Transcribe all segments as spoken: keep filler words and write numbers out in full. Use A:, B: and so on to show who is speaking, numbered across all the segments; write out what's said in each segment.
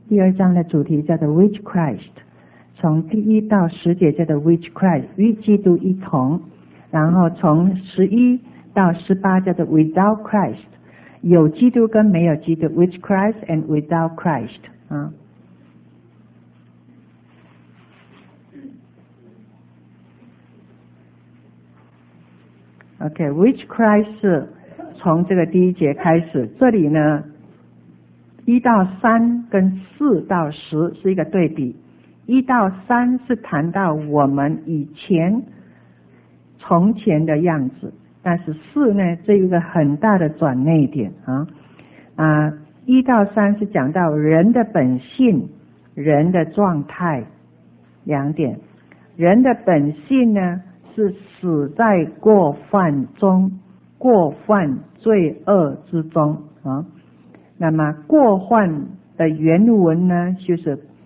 A: 第二章的主题叫做 Which Christ， 从第一到十节叫做 Which Christ， 与基督一同，然后从十一到十八叫做 Without Christ， 有基督跟没有基督 Which Christ and Without Christ 啊。OK， Which Christ 是从这个第一节开始，这里呢一到三跟四到十是一个对比，一到三是谈到我们以前从前的样子，但是四呢这一个很大的转捩点啊啊，一到三是讲到人的本性、人的状态两点。人的本性呢是死在过犯中，过犯罪恶之中啊。那么过犯的原文呢就是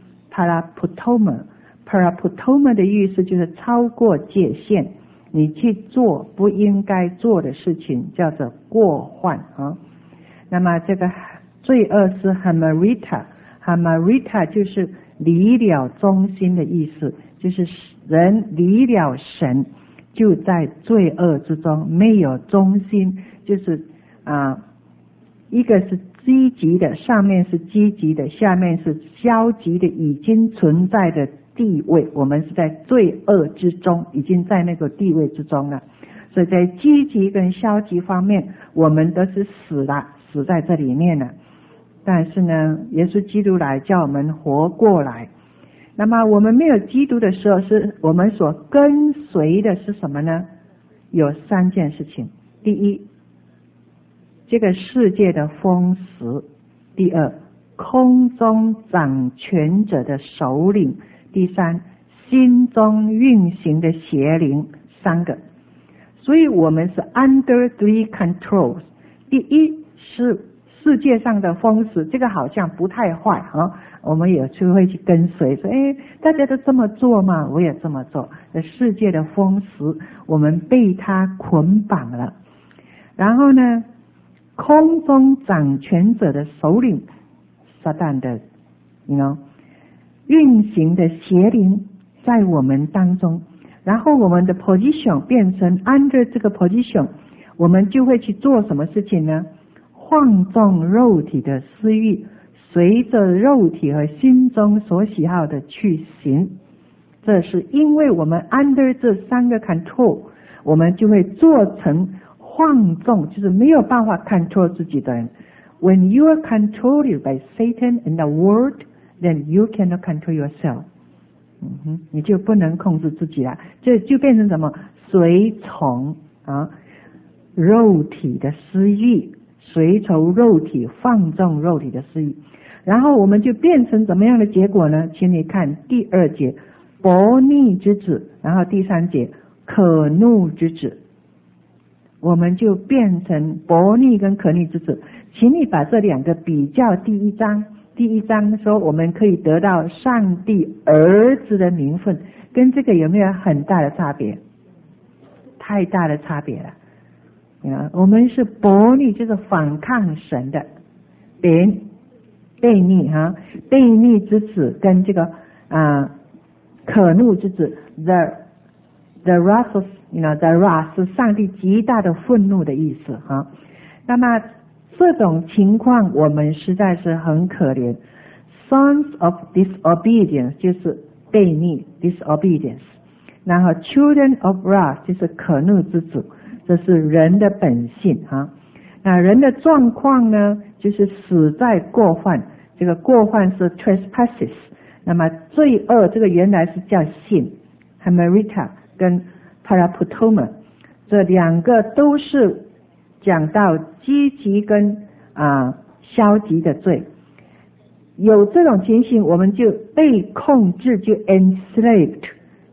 A: paraputoma， paraputoma 的意思就是超过界限，你去做不应该做的事情叫做过犯啊。那么这个罪恶是 hamarita， hamarita 就是离了中心的意思，就是人离了神就在罪恶之中，没有中心，就是啊，一个是积极的，上面是积极的，下面是消极的，已经存在的地位，我们是在罪恶之中，已经在那个地位之中了。所以在积极跟消极方面，我们都是死了，死在这里面了。但是呢，耶稣基督来叫我们活过来。那么我们没有基督的时候，是我们所跟随的是什么呢？有三件事情。第一，这个世界的风蚀；第二，空中掌权者的首领；第三，心中运行的邪灵。三个。所以我们是 under three controls。 第一是世界上的风蚀，这个好像不太坏啊，我们也就会去跟随，说哎，大家都这么做嘛，我也这么做。这世界的风蚀，我们被它捆绑了。然后呢，空中掌权者的首领，撒旦的你 you know 运行的邪灵在我们当中，然后我们的 position 变成 under 这个 position， 我们就会去做什么事情呢？放纵肉体的私欲，随着肉体和心中所喜好的去行。这是因为我们 under 这三个 control， 我们就会做成放纵，就是没有办法 control 自己的人。When you are controlled by Satan and the world, then you cannot control yourself。嗯哼，你就不能控制自己了，这就变成什么？随从啊，肉体的私欲。随从肉体，放纵肉体的私欲，然后我们就变成怎么样的结果呢？请你看第二节，悖逆之子，然后第三节，可怒之子，我们就变成悖逆跟可逆之子。请你把这两个比较，第一章，第一章说我们可以得到上帝儿子的名分，跟这个有没有很大的差别？太大的差别了。我们是悖逆，就是反抗神的，悖悖逆哈，悖逆之子跟这个啊可怒之子 ，the the wrath of you know the wrath 是上帝极大的愤怒的意思哈。那么这种情况我们实在是很可怜 ，sons of disobedience 就是悖逆 disobedience， 然后 children of wrath 就是可怒之子。这是人的本性啊。那人的状况呢，就是死在过犯，这个过犯是 trespasses， 那么罪恶这个原来是叫sin hamarita 跟 paraputoma， 这两个都是讲到积极跟啊消极的罪。有这种情形，我们就被控制，就 enslaved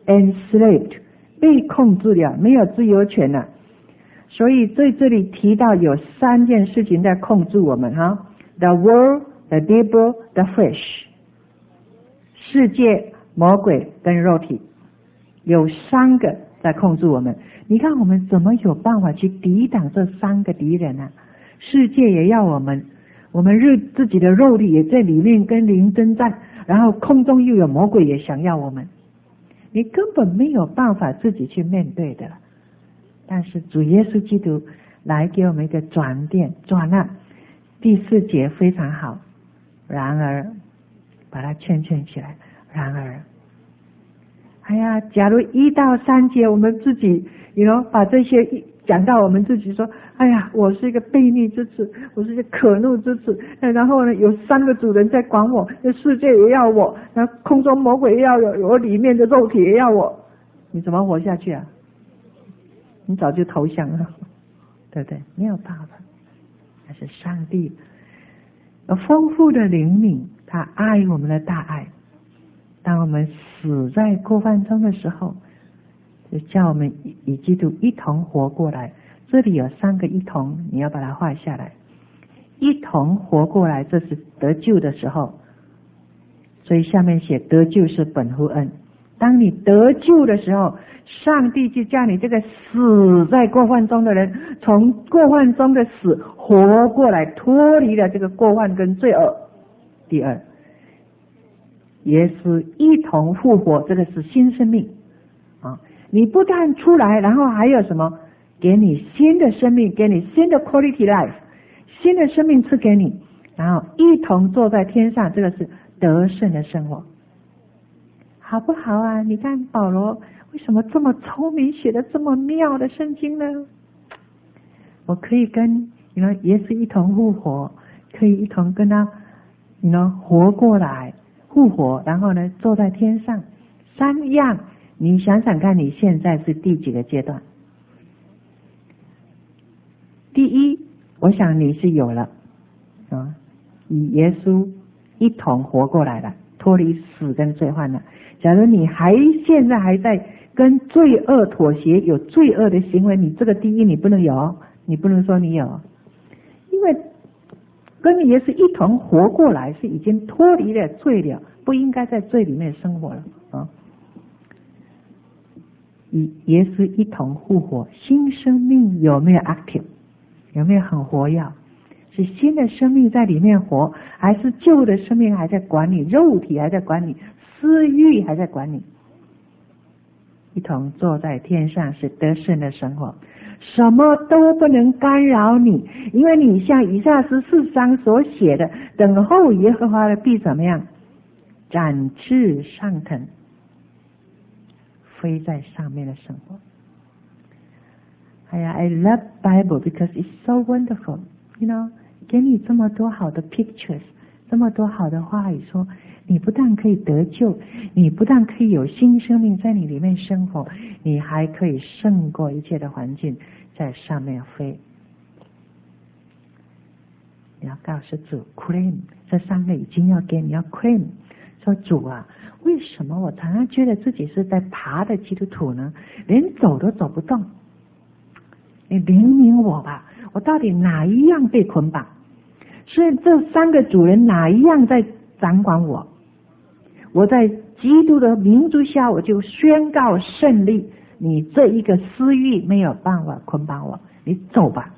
A: enslaved 被控制了，没有自由权了。所以在这里提到有三件事情在控制我们哈 ，the world, the devil, the flesh， 世界、魔鬼跟肉体，有三个在控制我们。你看我们怎么有办法去抵挡这三个敌人呢？世界也要我们， 我们日自己的肉体也在里面跟灵征战，然后空中又有魔鬼也想要我们，你根本没有办法自己去面对的。但是主耶稣基督来给我们一个转变转了。第四节非常好，然而把它圈圈起来。然而哎呀，假如一到三节我们自己you know把这些讲到我们自己说，哎呀，我是一个悖逆之子，我是一个可怒之子，然后呢有三个主人在管我，这世界也要我，那空中魔鬼也要有，我里面的肉体也要我，你怎么活下去啊？你早就投降了，对不对？没有办法。但是上帝有丰富的灵敏，他爱我们的大爱。当我们死在过犯中的时候，就叫我们与基督一同活过来。这里有三个一同，你要把它画下来。一同活过来，这是得救的时候。所以下面写得救是本乎恩。当你得救的时候，上帝就叫你这个死在过犯中的人，从过犯中的死活过来，脱离了这个过犯跟罪恶。第二，也是一同复活，这个是新生命啊！你不但出来，然后还有什么？给你新的生命，给你新的 quality life， 新的生命赐给你，然后一同坐在天上，这个是得胜的生活，好不好啊？你看保罗为什么这么聪明，写的这么妙的圣经呢？我可以跟你呢耶稣一同复活，可以一同跟他你呢活过来，复活，然后呢坐在天上，三样。你想想看，你现在是第几个阶段？第一，我想你是有了啊，与耶稣一同活过来了，脱离死跟罪患了。假如你还现在还在跟罪恶妥协，有罪恶的行为，你这个第一你不能有，你不能说你有，因为跟耶稣一同活过来是已经脱离了罪了，不应该在罪里面生活了啊。与耶稣一同复活，新生命有没有 active？ 有没有很活跃？是新的生命在里面活，还是旧的生命还在管你，肉体还在管你，私欲还在管你？一同坐在天上是得胜的生活，什么都不能干扰你，因为你像以赛亚十四章所写的，等候耶和华的必怎么样？展翅上腾，飞在上面的生活。哎呀 I love Bible because it's so wonderful. You know, 给你这么多好的 pictures， 这么多好的话语，说你不但可以得救，你不但可以有新生命在你里面生活，你还可以胜过一切的环境，在上面飞。你要告诉主 claim， 这三个已经要给你要 claim， 说主啊，为什么我常常觉得自己是在爬的基督徒呢？连走都走不动。你怜悯我吧，我到底哪一样被捆绑？所以这三个主人哪一样在掌管我？我在基督的民族下，我就宣告胜利。你这一个私欲没有办法捆绑我，你走吧。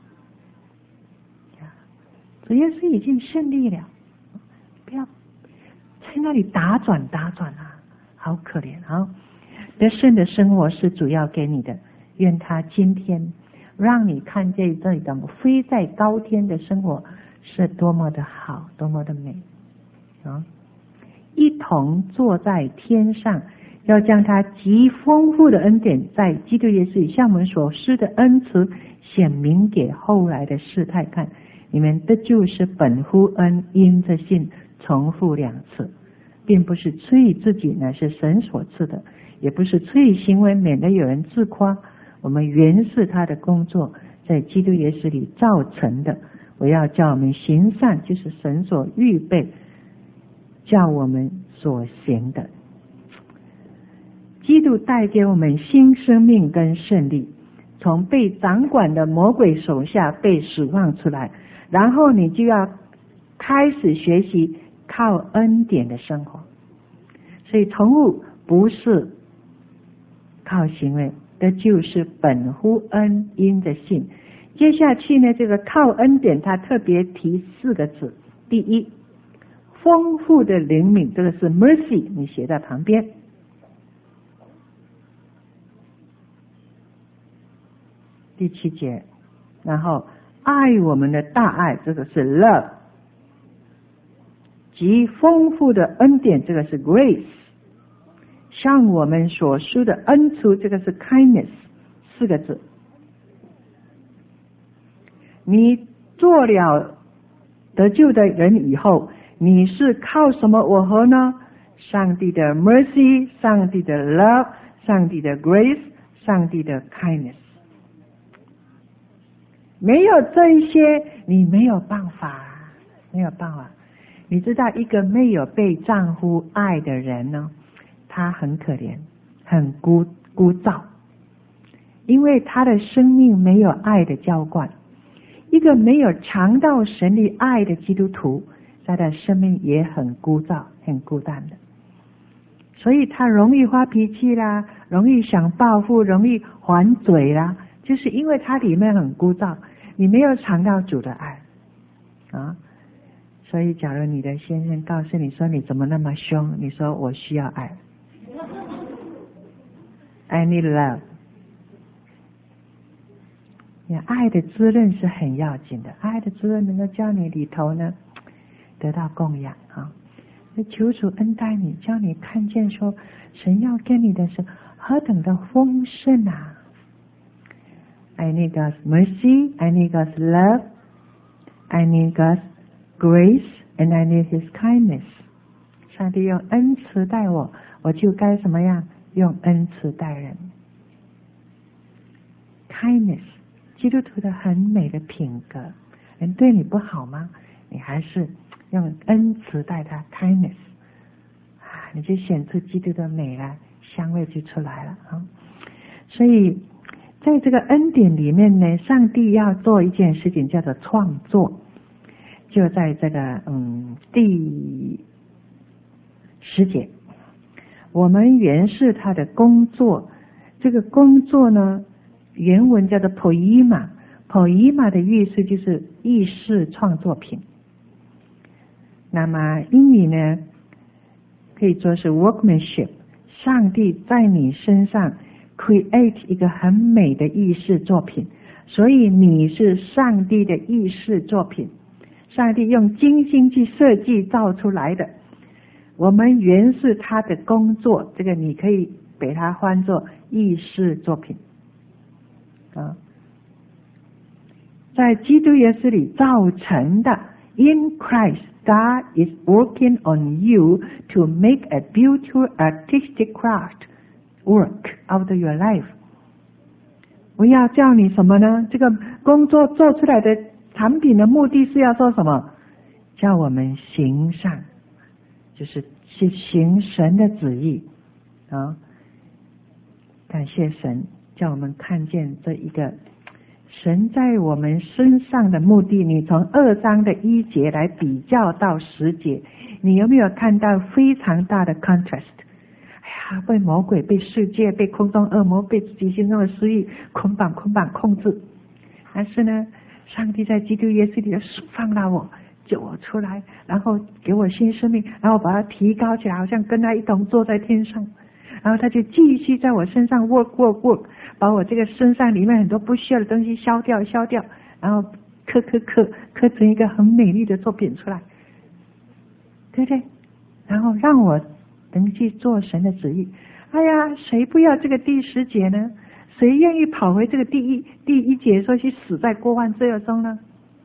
A: 主耶稣已经胜利了，不要在那里打转打转啊，好可怜啊！得胜的生活是主要给你的，愿他今天让你看见这种飞在高天的生活是多么的好，多么的美啊！一同坐在天上，要将他极丰富的恩典在基督耶稣里向我们所施的恩慈显明给后来的世态看。你们得救是本乎恩，因着信，重复两次，并不是出于自己，乃是神所赐的，也不是出于行为，免得有人自夸。我们原是他的工作，在基督耶稣里造成的。我要叫我们行善，就是神所预备叫我们所行的。基督带给我们新生命跟胜利，从被掌管的魔鬼手下被释放出来，然后你就要开始学习靠恩典的生活。所以从物不是靠行为，这就是本乎恩，因着信。 接下去呢，这个靠恩典，他特别提四个字。第一，丰富的灵敏，这个是 mercy， 你写在旁边。第七节，然后爱我们的大爱，这个是 love， 及丰富的恩典，这个是 grace， 向我们所施的恩慈，这个是 kindness， 四个字。你做了得救的人以后，你是靠什么吻合呢？上帝的 mercy， 上帝的 love， 上帝的 grace， 上帝的 kindness。没有这一些，你没有办法，没有办法。你知道，一个没有被丈夫爱的人呢，他很可怜，很孤孤噪，因为他的生命没有爱的浇灌。一个没有尝到神的爱的基督徒，他的生命也很枯燥，很孤单的。所以他容易发脾气啦，容易想报复，容易还嘴啦，就是因为他里面很枯燥，你没有尝到主的爱啊。所以假如你的先生告诉你说你怎么那么凶，你说我需要爱I need love。爱的滋润是很要紧的，爱的滋润能够叫你里头呢得到供养啊！求主恩待你，叫你看见说神要跟你的是何等的丰盛啊！ I need God's mercy, I need God's love, I need God's grace, and I need His kindness。 上帝用恩慈待我，我就该什么样？用恩慈待人。 kindness，基督徒的很美的品格，人对你不好吗？你还是用恩慈待他 kindness 啊，你就显出基督的美来，香味就出来了啊。所以在这个恩典里面呢，上帝要做一件事情叫做创作，就在这个嗯第十节，我们原是他的工作，这个工作呢原文叫做 poema， poema 的意思就是意识创作品。那么英语呢可以说是 workmanship， 上帝在你身上 create 一个很美的意识作品，所以你是上帝的意识作品，上帝用精心去设计造出来的。我们原是他的工作，这个你可以给它换作意识作品啊，在基督耶稣里造成的。 In Christ, God is working on you to make a beautiful artistic craft work out of your life。 我要叫你什么呢？这个工作做出来的产品的目的是要做什么？叫我们行善，就是去行神的旨意啊！感谢神，叫我们看见这一个神在我们身上的目的。你从二章的一节来比较到十节，你有没有看到非常大的 contrast？ 哎呀，被魔鬼、被世界、被空中恶魔、被自己心中的私欲捆绑、捆绑、控制。但是呢，上帝在基督耶稣里的放了我，救我出来，然后给我新生命，然后把它提高起来，好像跟他一同坐在天上。然后他就继续在我身上 work work work， 把我这个身上里面很多不需要的东西消掉消掉，然后刻刻刻刻成一个很美丽的作品出来，对不对？然后让我能去做神的旨意。哎呀，谁不要这个第十节呢？谁愿意跑回这个第一第一节说去死在过犯罪恶中呢？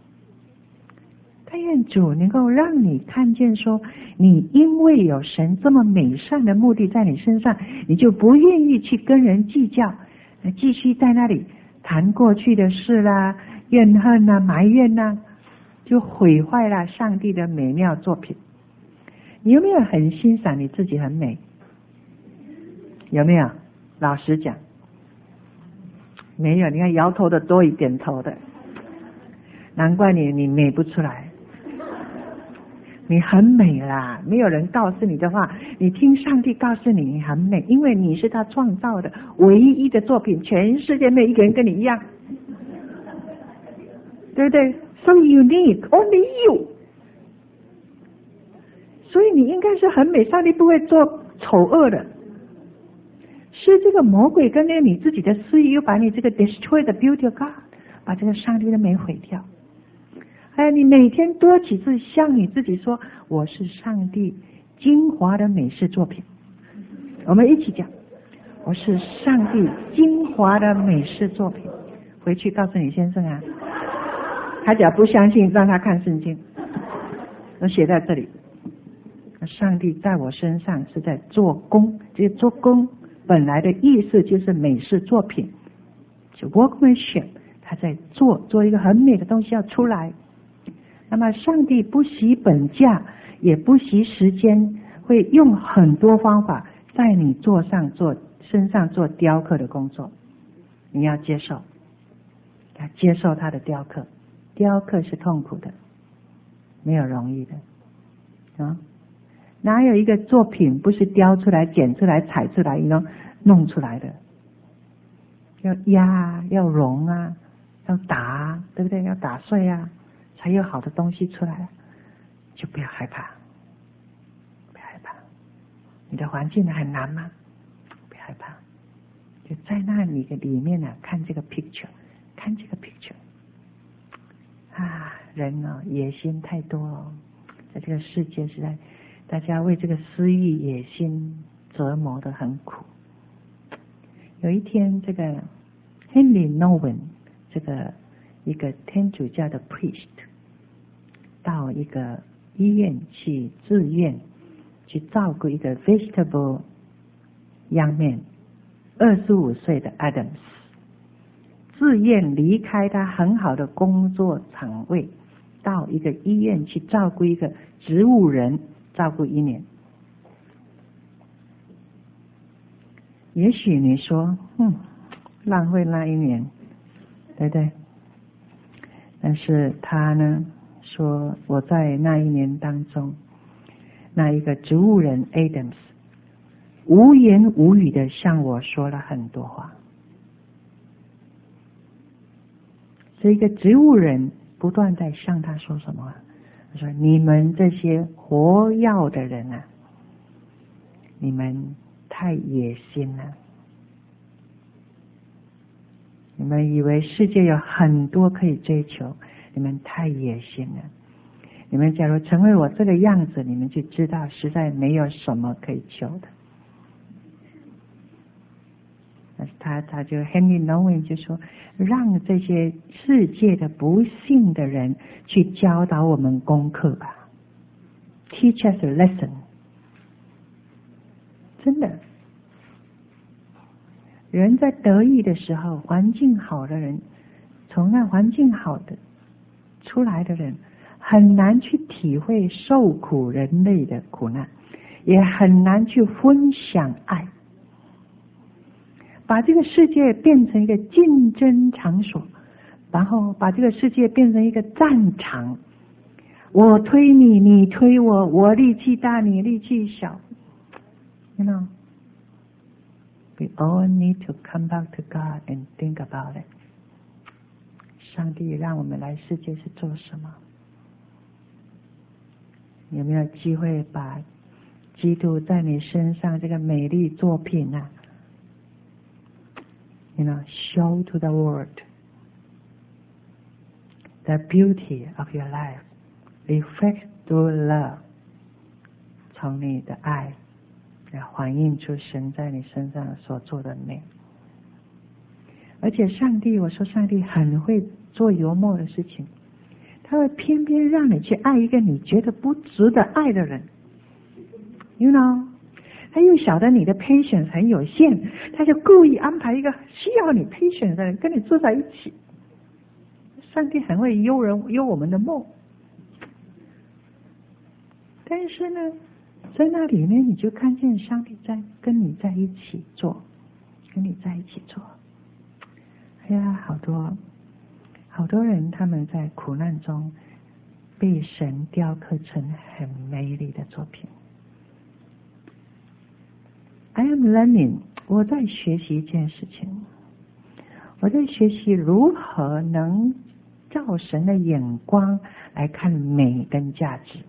A: 但愿主能够让你看见说，你因为有神这么美善的目的在你身上，你就不愿意去跟人计较，继续在那里谈过去的事啦，怨恨啦，埋怨啦，就毁坏了上帝的美妙作品。你有没有很欣赏你自己很美？有没有？老实讲没有。你看摇头的多于点头的，难怪你你美不出来。你很美啦，没有人告诉你的话，你听上帝告诉你你很美，因为你是他创造的唯一的作品，全世界没有一个人跟你一样。 对不对 ？So unique, only you。所以你应该是很美，上帝不会做丑恶的。是这个魔鬼跟那个你自己的私欲，又把你这个 destroy the beauty of God， 把这个上帝的美毁掉。还有你每天多几次向你自己说，我是上帝精华的美式作品。我们一起讲，我是上帝精华的美式作品。回去告诉你先生啊，他只要不相信，让他看圣经，我写在这里。上帝在我身上是在做工，这做工本来的意思就是美式作品，就 workmanship， 他在做做一个很美的东西要出来。那么上帝不惜本价，也不惜时间，会用很多方法在你做上做身上做雕刻的工作。你要接受，要接受他的雕刻。雕刻是痛苦的，没有容易的啊。哪有一个作品不是雕出来、剪出来、裁出来、弄弄出来的？要压、要融啊，要打，对不对？要打碎啊，才有好的东西出来。就不要害怕，不要害怕。你的环境很难吗？不要害怕，就在那里的里面呢、啊，看这个 picture， 看这个 picture。啊，人哦，野心太多哦，在这个世界实在。大家为这个私欲野心折磨得很苦。有一天，这个 Henry Nouwen 这个一个天主教的 priest 到一个医院去自愿去照顾一个 vegetable young man 二十五岁的 Adams， 自愿离开他很好的工作场位，到一个医院去照顾一个植物人。照顾一年，也许你说，嗯，浪费那一年，对不对？但是他呢说，我在那一年当中，那一个植物人 Adams 无言无语的向我说了很多话。这个植物人不断在向他说什么话？他说：“你们这些活药的人啊，你们太野心了。你们以为世界有很多可以追求，你们太野心了。你们假如成为我这个样子，你们就知道实在没有什么可以求的。”他他就 Henry Nouwen 就说，让这些世界的不幸的人去教导我们功课吧 ，teach us a lesson。真的，人在得意的时候，环境好的人，从那环境好的出来的人，很难去体会受苦人类的苦难，也很难去分享爱。把这个世界变成一个竞争场所，然后把这个世界变成一个战场，我推你，你推我，我力气大，你力气小。You know, we all need to come back to God and think about it. 上帝让我们来世界是做什么？有没有机会把基督在你身上这个美丽作品啊，You know, show to the world the beauty of your life, reflect through love， 从你的爱来反映出神在你身上所做的美。而且上帝，我说上帝很会做幽默的事情，他会偏偏让你去爱一个你觉得不值得爱的人。You know，他又晓得你的 patience 很有限，他就故意安排一个需要你 patience 的人跟你坐在一起。上帝很会幽人幽我们的梦，但是呢，在那里面你就看见上帝在跟你在一起做，跟你在一起做。哎呀，好多好多人他们在苦难中被神雕刻成很美丽的作品。I am learning， 我在学习一件事情，我在学习如何能照神的眼光来看美跟价值。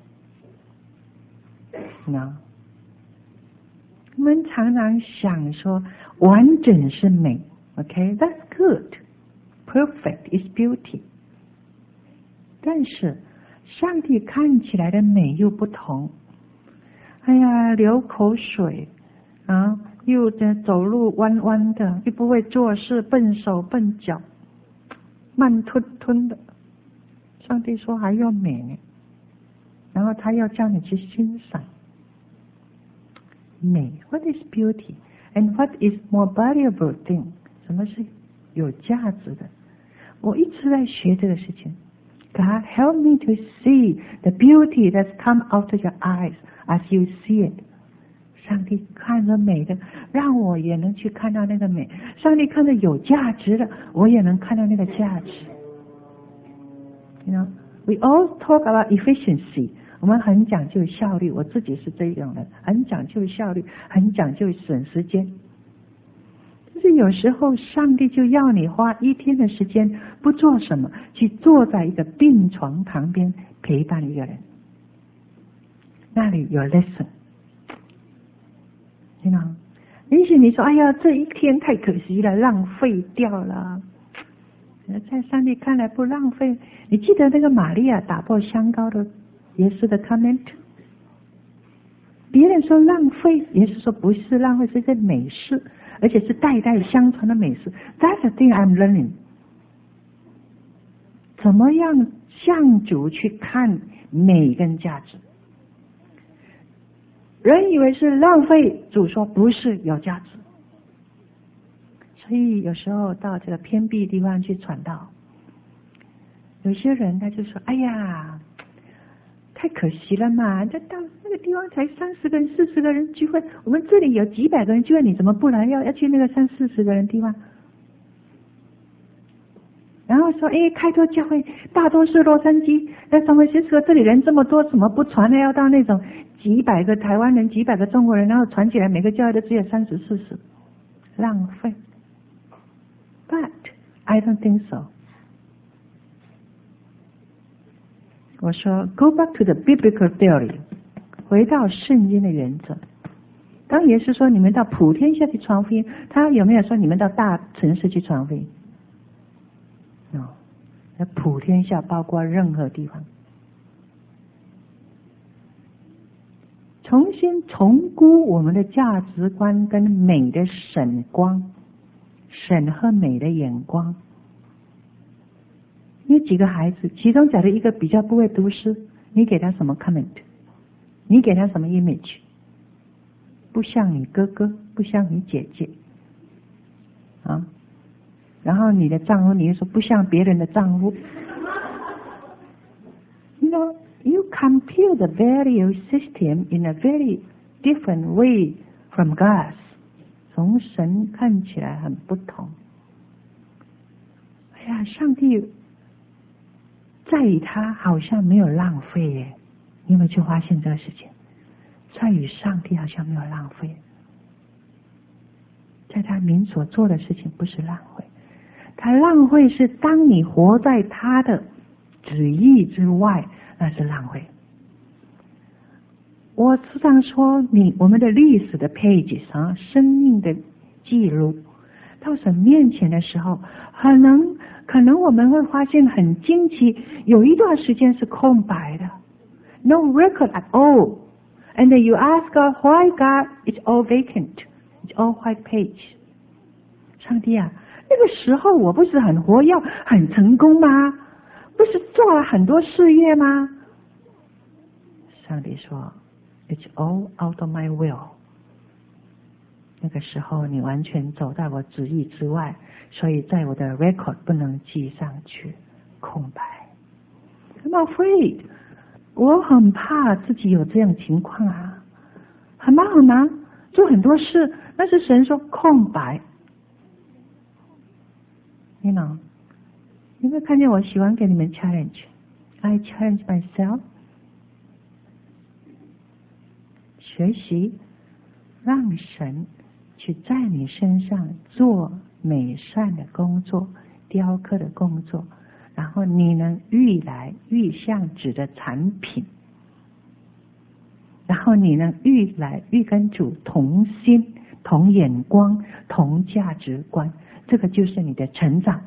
A: 那我们常常想说完整是美 OK that's good perfect is beauty， 但是上帝看起来的美又不同。哎呀，流口水啊，又在走路弯弯的，又不会做事，笨手笨脚，慢吞吞的。上帝说还要美呢，然后他要叫你去欣赏美。 What is beauty and what is more valuable thing？ 什么是有价值的？我一直在学这个事情。God help me to see the beauty that's come out of your eyes as you see it。 上帝看着美的，让我也能去看到那个美。上帝看着有价值的，我也能看到那个价值。You know, we all talk about efficiency。我们很讲究效率，我自己是这样的，很讲究效率，很讲究省时间。但是有时候上帝就要你花一天的时间不做什么，去坐在一个病床旁边陪伴一个人，那里有 lesson。 you know， 也许你说哎呀这一天太可惜了，浪费掉了。在上帝看来不浪费。你记得那个玛利亚打破香膏的耶稣的 comment， 别人说浪费，耶稣说不是浪费，是一件美事，而且是代代相传的美事。 That's the thing I'm learning。 怎么样向主去看美跟价值？人以为是浪费，主说不是，有价值。所以有时候到这个偏僻地方去传道，有些人他就说哎呀太可惜了嘛，这到那个地方才三十个人四十个人聚会，我们这里有几百个人聚会，你怎么不来，要要去那个三四十个人地方？然后说哎，开拓教会大多是洛杉矶，那三位先生这里人这么多，怎么不传呢？要到那种几百个台湾人几百个中国人，然后传起来每个教会都只有三十四十，浪费。 But I don't think so。 我说 Go back to the biblical theory， 回到圣经的原则。当耶稣说你们到普天下去传福音，他有没有说你们到大城市去传福音？ No， 那普天下包括任何地方。重新重估我们的价值观跟美的审光，审和美的眼光。有几个孩子，其中假如一个比较不会读诗，你给他什么 comment？ 你给他什么 image？ 不像你哥哥，不像你姐姐啊。然后你的丈夫，你又说不像别人的丈夫。You know, you compare the value system in a very different way from God。 从神看起来很不同。哎呀，上帝在与他好像没有浪费耶，你有没有去发现这个事情？在与上帝好像没有浪费，在他民所做的事情不是浪费，他浪费是当你活在他的旨意之外，那是浪费。我时常说，你我们的历史的 pages 啊，生命的记录，到神面前的时候，可能可能我们会发现很惊奇，有一段时间是空白的 ，no record at all。And then you ask God, why God? It's all vacant. It's all white page. 上帝啊，那个时候我不是很活跃、很成功吗？不是做了很多事业吗？上帝说 ，It's all out of my will。那个时候你完全走在我旨意之外，所以在我的 record 不能记上去，空白。I'm afraid。我很怕自己有这样情况啊，很忙很忙，做很多事，但是神说空白。You know， 有没有看见我喜欢给你们 challenge？ I challenge myself。学习让神去在你身上做美善的工作、雕刻的工作， 然后你能欲来欲向指的产品，然后你能欲来欲跟主同心、同眼光、同价值观，这个就是你的成长。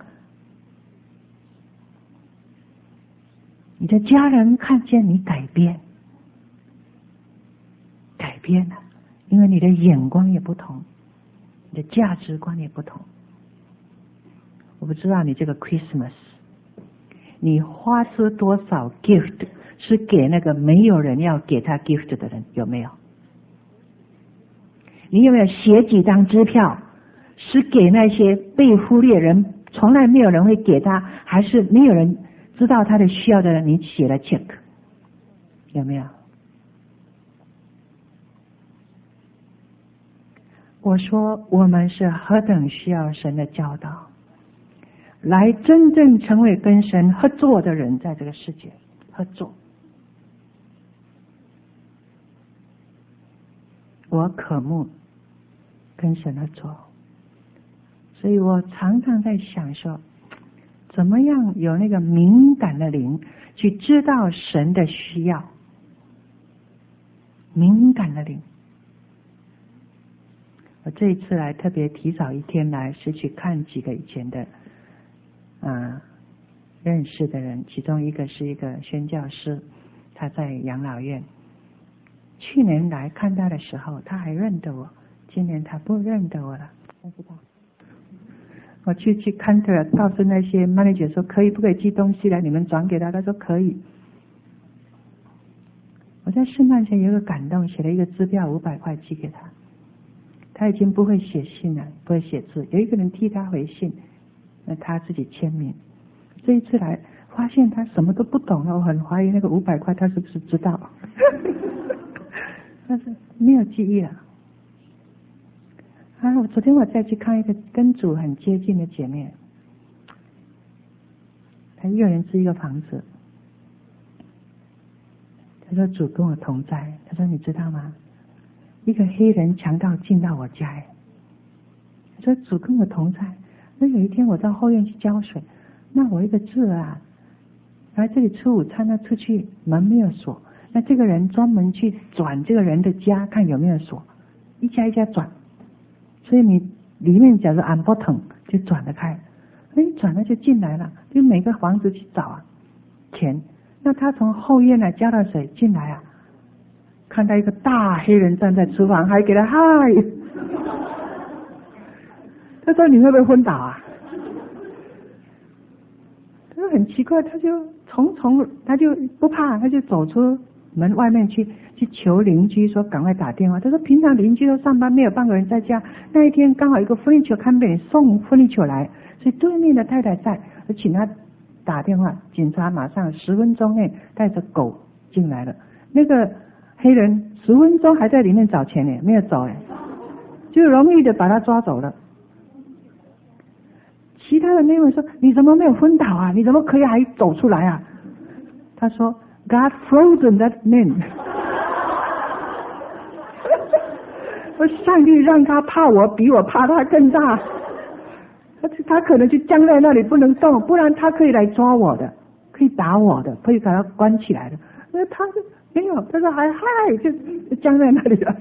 A: 你的家人看见你改变，改变了，因为你的眼光也不同，你的价值观也不同。我不知道你这个 Christmas， 你花出多少 gift 是给那个没有人要给他 gift 的人，有没有？你有没有写几张支票是给那些被忽略人，从来没有人会给他，还是没有人知道他的需要的人，你写了 check， 有没有？我说我们是何等需要神的教导，来真正成为跟神合作的人，在这个世界合作。我渴慕跟神合作，所以我常常在想说，怎么样有那个敏感的灵去知道神的需要，敏感的灵。我这一次来特别提早一天来，是去看几个以前的啊认识的人，其中一个是一个宣教师，他在养老院。去年来看他的时候，他还认得我，今年他不认得我了，不知道。我去去看他，告诉那些 manager 说可以不可以寄东西来，你们转给他，他说可以。我在圣诞节有个感动，写了一个支票五百块寄给他。他已经不会写信了，不会写字，有一个人替他回信，那他自己签名。这一次来发现他什么都不懂了，我很怀疑那个五百块他是不是知道，但是没有记忆了。啊，我昨天我再去看一个跟主很接近的姐妹，她一个人住一个房子，她说主跟我同在，她说你知道吗？一个黑人强盗进到我家，哎，说主跟我同在。那有一天我到后院去浇水，那我一个侄儿啊，来这里吃午餐，他出去门没有锁，那这个人专门去转这个人的家看有没有锁，一家一家转，所以你里面假如按不疼就转得开，那一转了就进来了，就每个房子去找啊钱。那他从后院来浇了水进来啊，看到一个大黑人站在厨房，还给他嗨。他说你会不会昏倒啊？他说很奇怪，他就从从他就不怕，他就走出门外面去去求邻居说赶快打电话。他说平常邻居都上班，没有半个人在家，那一天刚好一个 furniture company 送 furniture 来，所以对面的太太在，就请他打电话，警察马上十分钟内带着狗进来了。那个黑人十分钟还在里面找钱呢，没有走哎，就容易的把他抓走了。其他的那位说你怎么没有昏倒啊？你怎么可以还走出来啊？他说 God frozen that man 我上帝让他怕我比我怕他更大，他可能就僵在那里不能动，不然他可以来抓我的，可以打我的，可以把他关起来的。那他是没有，他说还嗨，就就僵在那里了。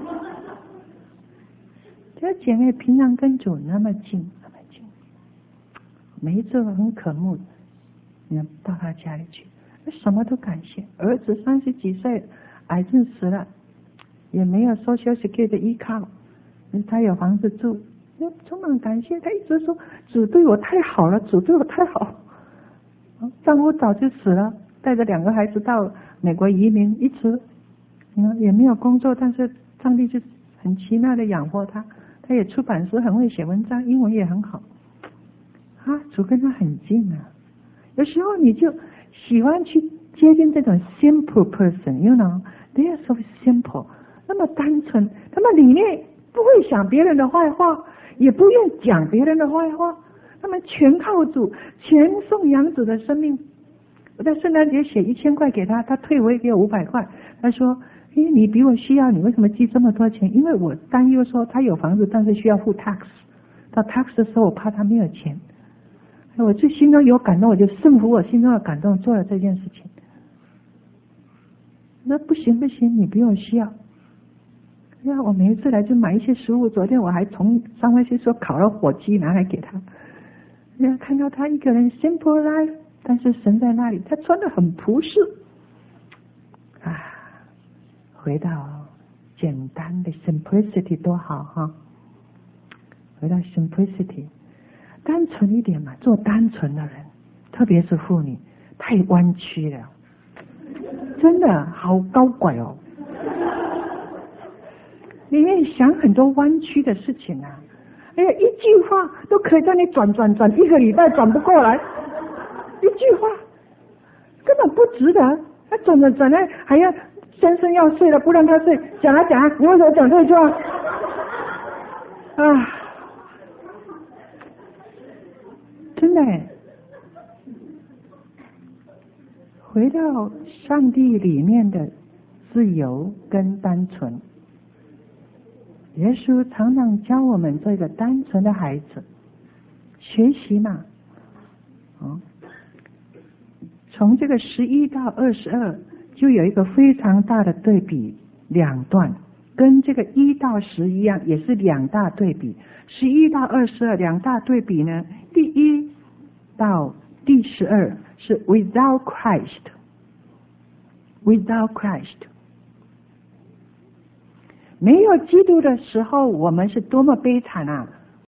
A: 这姐妹平常跟主那么近，那么近，每一次很渴慕，你到他家里去，什么都感谢。儿子三十几岁，癌症死了，也没有social security的依靠，他有房子住，那充满感谢。他一直说主对我太好了，主对我太好。丈夫早就死了，带着两个孩子到美国移民，一直也没有工作，但是上帝就很奇妙的养活他。他也出版书，很会写文章，英文也很好啊，主跟他很近啊。有时候你就喜欢去接近这种 simple person， you know they are so simple， 那么单纯，他们里面不会想别人的坏话，也不愿讲别人的坏话，他们全靠主，全送养主的生命。我在圣诞节写一千块给他，他退回给我五百块。他说因为你比我需要，你为什么寄这么多钱？因为我担忧说他有房子，但是需要付 tax， 到 tax 的时候我怕他没有钱。 我这心中有感动，我就顺服我心中的感动，做了这件事情。那不行不行，你不用笑。那我每一次来就买一些食物，昨天我还从上回去说烤了火鸡拿来给他。那看到他一个人 simple life， 但是神在那里，他穿得很朴实啊。回到简单的 simplicity 多好哈！回到 simplicity， 单纯一点嘛，做单纯的人，特别是妇女，太弯曲了，真的好高拐哦。里面想很多弯曲的事情啊，哎呀，一句话都可以让你转转转一个礼拜转不过来，一句话根本不值得，他转着转呢还要先生要睡了不让他睡，讲啊讲啊，你为什么讲这一句话？啊，真的耶，回到上帝里面的自由跟单纯。耶稣常常教我们做一个单纯的孩子，学习嘛。哦，从这个十一到二十二就有一个非常大的对比，两段跟这个一到十一样，也是两大对比。十一到二十二两大对比呢，第一到第十二是 without Christ， without Christ。没有基督的时候，我们是多么悲惨啊！